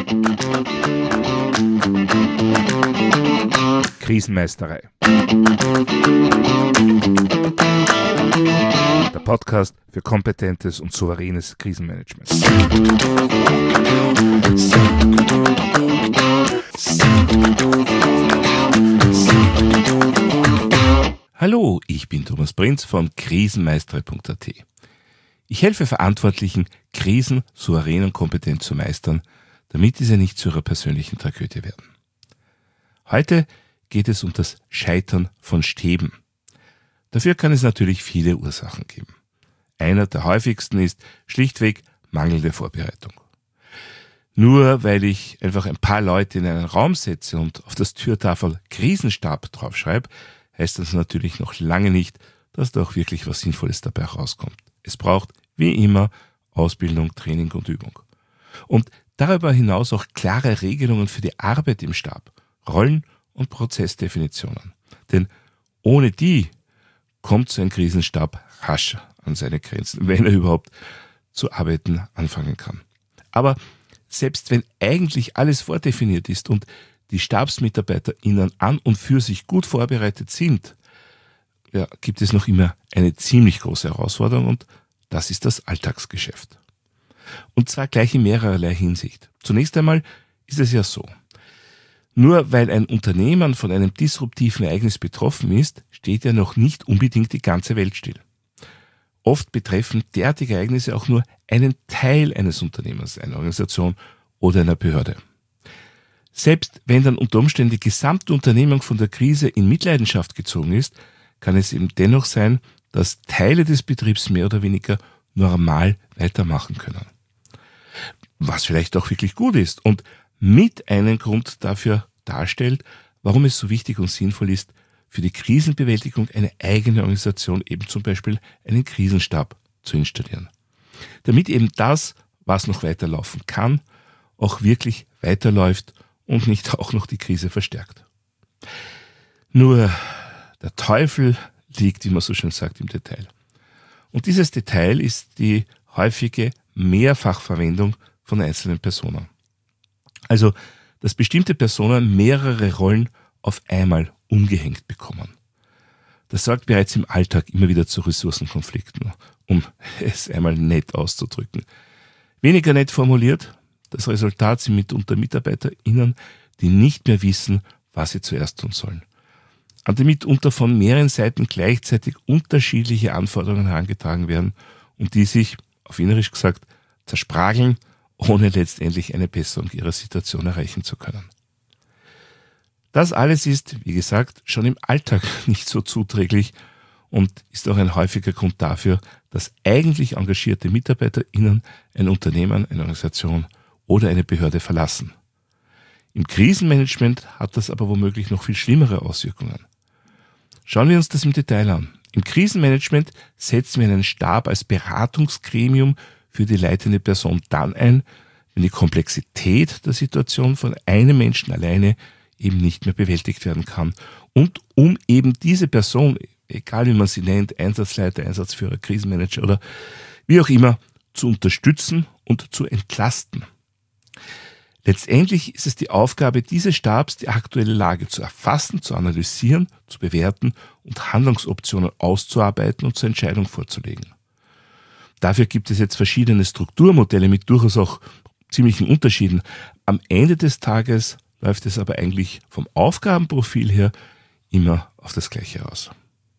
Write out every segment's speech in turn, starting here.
Krisenmeisterei. Der Podcast für kompetentes und souveränes Krisenmanagement. Hallo, ich bin Thomas Prinz von krisenmeisterei.at. Ich helfe Verantwortlichen, Krisen souverän und kompetent zu meistern, damit diese nicht zu ihrer persönlichen Tragödie werden. Heute geht es um das Scheitern von Stäben. Dafür kann es natürlich viele Ursachen geben. Einer der häufigsten ist schlichtweg mangelnde Vorbereitung. Nur weil ich einfach ein paar Leute in einen Raum setze und auf das Türtafel Krisenstab draufschreibe, heißt das natürlich noch lange nicht, dass da auch wirklich was Sinnvolles dabei rauskommt. Es braucht, wie immer, Ausbildung, Training und Übung. Und darüber hinaus auch klare Regelungen für die Arbeit im Stab, Rollen- und Prozessdefinitionen. Denn ohne die kommt so ein Krisenstab rasch an seine Grenzen, wenn er überhaupt zu arbeiten anfangen kann. Aber selbst wenn eigentlich alles vordefiniert ist und die StabsmitarbeiterInnen an und für sich gut vorbereitet sind, gibt es noch immer eine ziemlich große Herausforderung und das ist das Alltagsgeschäft. Und zwar gleich in mehrerlei Hinsicht. Zunächst einmal ist es ja so: Nur weil ein Unternehmen von einem disruptiven Ereignis betroffen ist, steht ja noch nicht unbedingt die ganze Welt still. Oft betreffen derartige Ereignisse auch nur einen Teil eines Unternehmens, einer Organisation oder einer Behörde. Selbst wenn dann unter Umständen die gesamte Unternehmung von der Krise in Mitleidenschaft gezogen ist, kann es eben dennoch sein, dass Teile des Betriebs mehr oder weniger normal weitermachen können. Was vielleicht auch wirklich gut ist und mit einen Grund dafür darstellt, warum es so wichtig und sinnvoll ist, für die Krisenbewältigung eine eigene Organisation, eben zum Beispiel einen Krisenstab, zu installieren. Damit eben das, was noch weiterlaufen kann, auch wirklich weiterläuft und nicht auch noch die Krise verstärkt. Nur der Teufel liegt, wie man so schön sagt, im Detail. Und dieses Detail ist die häufige Mehrfachverwendung von einzelnen Personen. Also, dass bestimmte Personen mehrere Rollen auf einmal umgehängt bekommen. Das sorgt bereits im Alltag immer wieder zu Ressourcenkonflikten, um es einmal nett auszudrücken. Weniger nett formuliert: Das Resultat sind mitunter MitarbeiterInnen, die nicht mehr wissen, was sie zuerst tun sollen. An die mitunter von mehreren Seiten gleichzeitig unterschiedliche Anforderungen herangetragen werden und die sich, auf Wienerisch gesagt, zersprageln, ohne letztendlich eine Besserung ihrer Situation erreichen zu können. Das alles ist, wie gesagt, schon im Alltag nicht so zuträglich und ist auch ein häufiger Grund dafür, dass eigentlich engagierte MitarbeiterInnen ein Unternehmen, eine Organisation oder eine Behörde verlassen. Im Krisenmanagement hat das aber womöglich noch viel schlimmere Auswirkungen. Schauen wir uns das im Detail an. Im Krisenmanagement setzen wir einen Stab als Beratungsgremium für die leitende Person dann ein, wenn die Komplexität der Situation von einem Menschen alleine eben nicht mehr bewältigt werden kann. Und um eben diese Person, egal wie man sie nennt, Einsatzleiter, Einsatzführer, Krisenmanager oder wie auch immer, zu unterstützen und zu entlasten. Letztendlich ist es die Aufgabe dieses Stabs, die aktuelle Lage zu erfassen, zu analysieren, zu bewerten und Handlungsoptionen auszuarbeiten und zur Entscheidung vorzulegen. Dafür gibt es jetzt verschiedene Strukturmodelle mit durchaus auch ziemlichen Unterschieden. Am Ende des Tages läuft es aber eigentlich vom Aufgabenprofil her immer auf das Gleiche aus.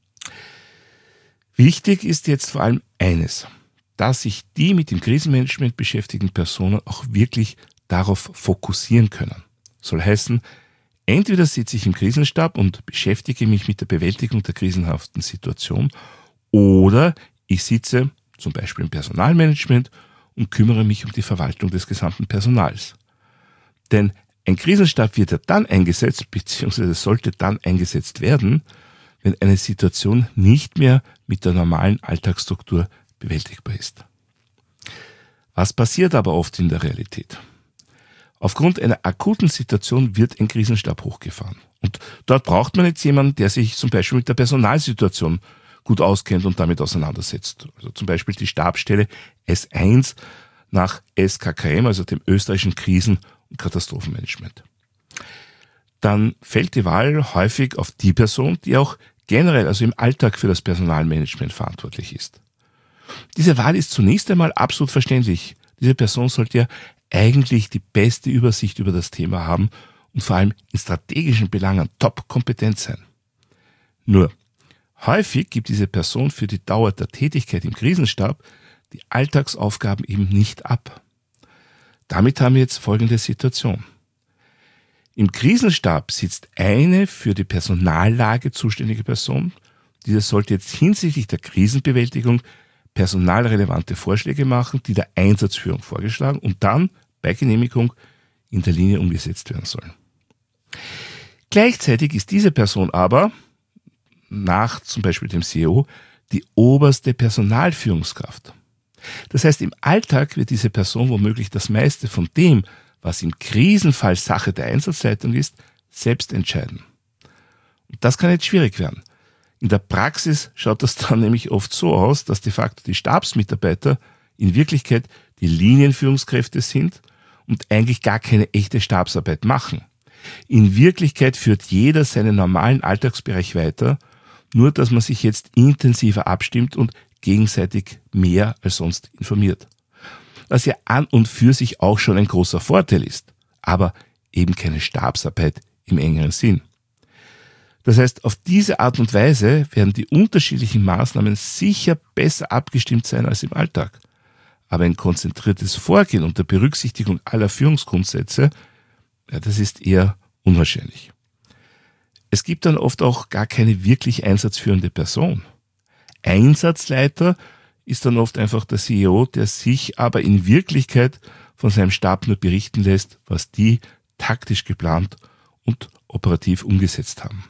Wichtig ist jetzt vor allem eines: dass sich die mit dem Krisenmanagement beschäftigten Personen auch wirklich darauf fokussieren können. Soll heißen, entweder sitze ich im Krisenstab und beschäftige mich mit der Bewältigung der krisenhaften Situation, oder ich sitze zum Beispiel im Personalmanagement und kümmere mich um die Verwaltung des gesamten Personals. Denn ein Krisenstab wird ja dann eingesetzt, beziehungsweise sollte dann eingesetzt werden, wenn eine Situation nicht mehr mit der normalen Alltagsstruktur bewältigbar ist. Was passiert aber oft in der Realität? Aufgrund einer akuten Situation wird ein Krisenstab hochgefahren. Und dort braucht man jetzt jemanden, der sich zum Beispiel mit der Personalsituation gut auskennt und damit auseinandersetzt. Also zum Beispiel die Stabsstelle S1 nach SKKM, also dem österreichischen Krisen- und Katastrophenmanagement. Dann fällt die Wahl häufig auf die Person, die auch generell, also im Alltag für das Personalmanagement verantwortlich ist. Diese Wahl ist zunächst einmal absolut verständlich. Diese Person sollte ja eigentlich die beste Übersicht über das Thema haben und vor allem in strategischen Belangen top kompetent sein. Nur, häufig gibt diese Person für die Dauer der Tätigkeit im Krisenstab die Alltagsaufgaben eben nicht ab. Damit haben wir jetzt folgende Situation. Im Krisenstab sitzt eine für die Personallage zuständige Person. Diese sollte jetzt hinsichtlich der Krisenbewältigung personalrelevante Vorschläge machen, die der Einsatzführung vorgeschlagen und dann bei Genehmigung in der Linie umgesetzt werden sollen. Gleichzeitig ist diese Person aber, nach zum Beispiel dem CEO, die oberste Personalführungskraft. Das heißt, im Alltag wird diese Person womöglich das meiste von dem, was im Krisenfall Sache der Einsatzleitung ist, selbst entscheiden. Und das kann jetzt schwierig werden. In der Praxis schaut das dann nämlich oft so aus, dass de facto die Stabsmitarbeiter in Wirklichkeit die Linienführungskräfte sind und eigentlich gar keine echte Stabsarbeit machen. In Wirklichkeit führt jeder seinen normalen Alltagsbereich weiter, nur dass man sich jetzt intensiver abstimmt und gegenseitig mehr als sonst informiert. Was ja an und für sich auch schon ein großer Vorteil ist, aber eben keine Stabsarbeit im engeren Sinn. Das heißt, auf diese Art und Weise werden die unterschiedlichen Maßnahmen sicher besser abgestimmt sein als im Alltag. Aber ein konzentriertes Vorgehen unter Berücksichtigung aller Führungsgrundsätze, ja, das ist eher unwahrscheinlich. Es gibt dann oft auch gar keine wirklich einsatzführende Person. Einsatzleiter ist dann oft einfach der CEO, der sich aber in Wirklichkeit von seinem Stab nur berichten lässt, was die taktisch geplant und operativ umgesetzt haben.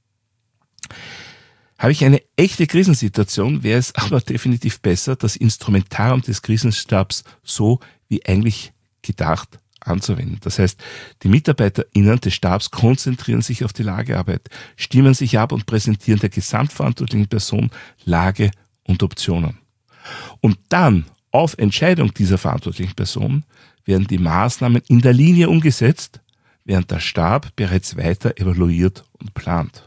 Habe ich eine echte Krisensituation, wäre es aber definitiv besser, das Instrumentarium des Krisenstabs so wie eigentlich gedacht anzuwenden. Das heißt, die MitarbeiterInnen des Stabs konzentrieren sich auf die Lagearbeit, stimmen sich ab und präsentieren der gesamtverantwortlichen Person Lage und Optionen. Und dann, auf Entscheidung dieser verantwortlichen Person, werden die Maßnahmen in der Linie umgesetzt, während der Stab bereits weiter evaluiert und plant.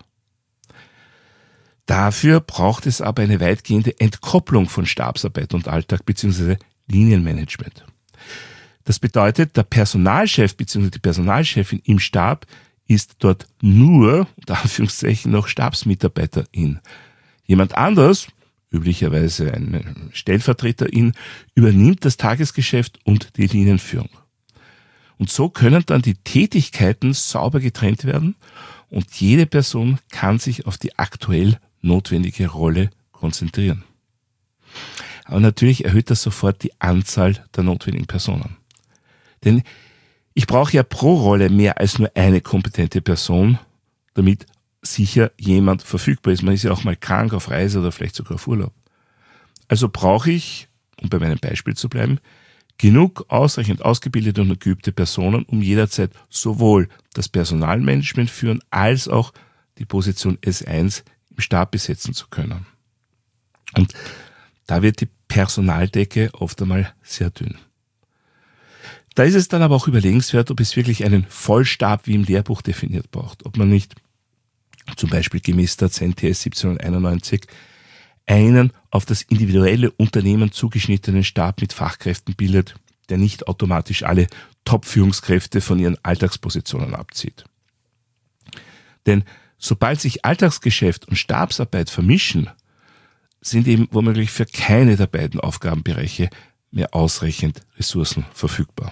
Dafür braucht es aber eine weitgehende Entkopplung von Stabsarbeit und Alltag bzw. Linienmanagement. Das bedeutet, der Personalchef bzw. die Personalchefin im Stab ist dort nur, unter Anführungszeichen, noch Stabsmitarbeiterin. Jemand anders, üblicherweise eine Stellvertreterin, übernimmt das Tagesgeschäft und die Linienführung. Und so können dann die Tätigkeiten sauber getrennt werden und jede Person kann sich auf die aktuell notwendige Rolle konzentrieren. Aber natürlich erhöht das sofort die Anzahl der notwendigen Personen. Denn ich brauche ja pro Rolle mehr als nur eine kompetente Person, damit sicher jemand verfügbar ist. Man ist ja auch mal krank, auf Reise oder vielleicht sogar auf Urlaub. Also brauche ich, um bei meinem Beispiel zu bleiben, genug ausreichend ausgebildete und geübte Personen, um jederzeit sowohl das Personalmanagement führen als auch die Position S1 im Stab besetzen zu können. Und da wird die Personaldecke oft einmal sehr dünn. Da ist es dann aber auch überlegenswert, ob es wirklich einen Vollstab wie im Lehrbuch definiert braucht. Ob man nicht zum Beispiel gemäß der CNTS 1791 einen auf das individuelle Unternehmen zugeschnittenen Stab mit Fachkräften bildet, der nicht automatisch alle Top-Führungskräfte von ihren Alltagspositionen abzieht. Denn sobald sich Alltagsgeschäft und Stabsarbeit vermischen, sind eben womöglich für keine der beiden Aufgabenbereiche mehr ausreichend Ressourcen verfügbar.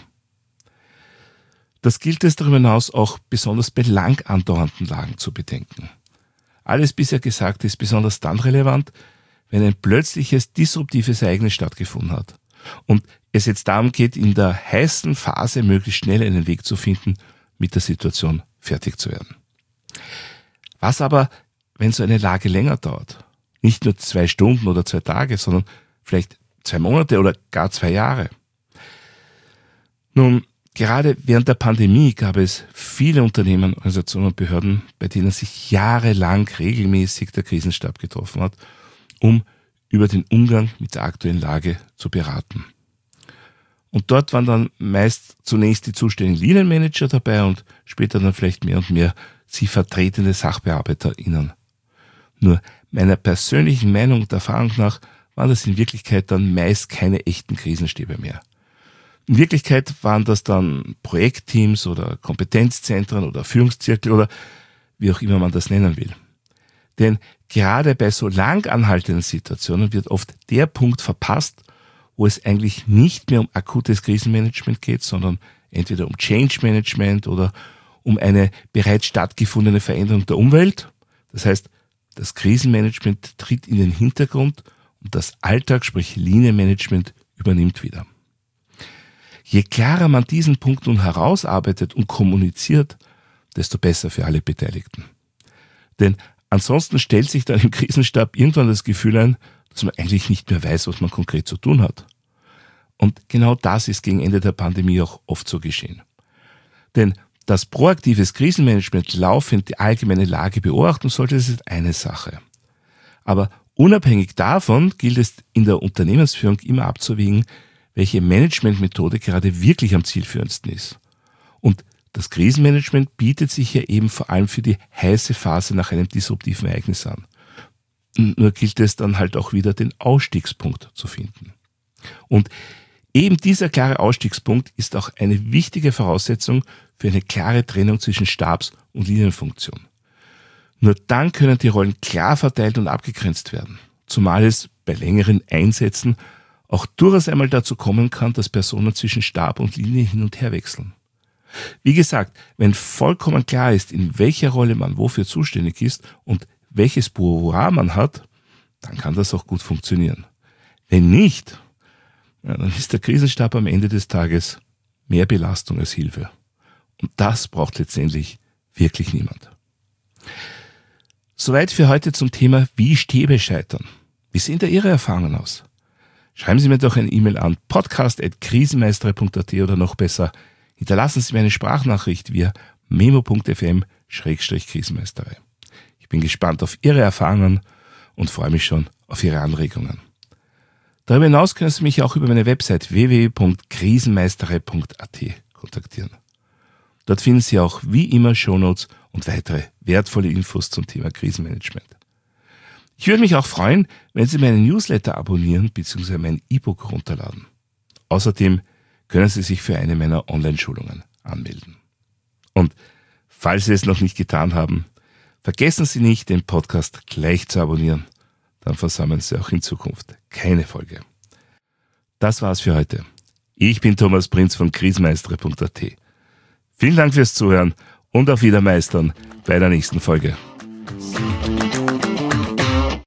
Das gilt es darüber hinaus auch besonders bei lang andauernden Lagen zu bedenken. Alles bisher Gesagte ist besonders dann relevant, wenn ein plötzliches disruptives Ereignis stattgefunden hat und es jetzt darum geht, in der heißen Phase möglichst schnell einen Weg zu finden, mit der Situation fertig zu werden. Was aber, wenn so eine Lage länger dauert? Nicht nur 2 Stunden oder 2 Tage, sondern vielleicht 2 Monate oder gar 2 Jahre. Nun, gerade während der Pandemie gab es viele Unternehmen, Organisationen und Behörden, bei denen sich jahrelang regelmäßig der Krisenstab getroffen hat, um über den Umgang mit der aktuellen Lage zu beraten. Und dort waren dann meist zunächst die zuständigen Linienmanager dabei und später dann vielleicht mehr und mehr sie vertretende SachbearbeiterInnen. Nur meiner persönlichen Meinung und Erfahrung nach waren das in Wirklichkeit dann meist keine echten Krisenstäbe mehr. In Wirklichkeit waren das dann Projektteams oder Kompetenzzentren oder Führungszirkel oder wie auch immer man das nennen will. Denn gerade bei so lang anhaltenden Situationen wird oft der Punkt verpasst, wo es eigentlich nicht mehr um akutes Krisenmanagement geht, sondern entweder um Change Management oder um eine bereits stattgefundene Veränderung der Umwelt. Das heißt, das Krisenmanagement tritt in den Hintergrund und das Alltag, sprich Linienmanagement, übernimmt wieder. Je klarer man diesen Punkt nun herausarbeitet und kommuniziert, desto besser für alle Beteiligten. Denn ansonsten stellt sich dann im Krisenstab irgendwann das Gefühl ein, dass man eigentlich nicht mehr weiß, was man konkret zu tun hat. Und genau das ist gegen Ende der Pandemie auch oft so geschehen. Denn dass proaktives Krisenmanagement laufend die allgemeine Lage beobachten sollte, das ist eine Sache. Aber unabhängig davon gilt es in der Unternehmensführung immer abzuwägen, welche Managementmethode gerade wirklich am zielführendsten ist. Und das Krisenmanagement bietet sich ja eben vor allem für die heiße Phase nach einem disruptiven Ereignis an. Nur gilt es dann halt auch wieder, den Ausstiegspunkt zu finden. Und eben dieser klare Ausstiegspunkt ist auch eine wichtige Voraussetzung für eine klare Trennung zwischen Stabs- und Linienfunktion. Nur dann können die Rollen klar verteilt und abgegrenzt werden, zumal es bei längeren Einsätzen auch durchaus einmal dazu kommen kann, dass Personen zwischen Stab und Linie hin und her wechseln. Wie gesagt, wenn vollkommen klar ist, in welcher Rolle man wofür zuständig ist und welches Pouvoir man hat, dann kann das auch gut funktionieren. Wenn nicht, dann ist der Krisenstab am Ende des Tages mehr Belastung als Hilfe. Und das braucht letztendlich wirklich niemand. Soweit für heute zum Thema, wie Stäbe scheitern. Wie sehen da Ihre Erfahrungen aus? Schreiben Sie mir doch eine E-Mail an podcast@krisenmeisterei.at oder noch besser, hinterlassen Sie mir eine Sprachnachricht via memo.fm/krisenmeisterei. Ich bin gespannt auf Ihre Erfahrungen und freue mich schon auf Ihre Anregungen. Darüber hinaus können Sie mich auch über meine Website www.krisenmeisterei.at kontaktieren. Dort finden Sie auch wie immer Shownotes und weitere wertvolle Infos zum Thema Krisenmanagement. Ich würde mich auch freuen, wenn Sie meinen Newsletter abonnieren bzw. mein E-Book runterladen. Außerdem können Sie sich für eine meiner Online-Schulungen anmelden. Und falls Sie es noch nicht getan haben, vergessen Sie nicht, den Podcast gleich zu abonnieren. Dann versammeln Sie auch in Zukunft keine Folge. Das war's für heute. Ich bin Thomas Prinz von krisenmeisterei.at. Vielen Dank fürs Zuhören und auf Wiedermeistern bei der nächsten Folge.